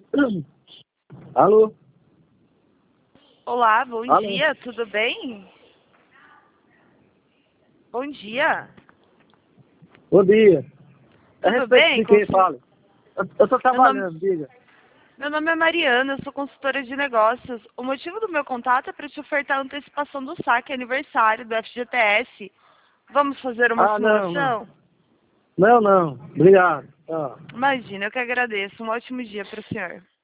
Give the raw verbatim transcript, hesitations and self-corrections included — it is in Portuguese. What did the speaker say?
Alô? Olá, bom Alô? dia, tudo bem? Bom dia. Bom dia. A Tudo respeito bem? de quem Consul... fala? Eu, eu tô Meu nome... trabalhando, diga. Meu nome é Mariana, eu sou consultora de negócios. O motivo do meu contato é para te ofertar a antecipação do saque aniversário do F G T S. Vamos fazer uma Ah, não, não. simulação? Não, não. Obrigado. Tchau. Imagina, eu que agradeço. Um ótimo dia para o senhor.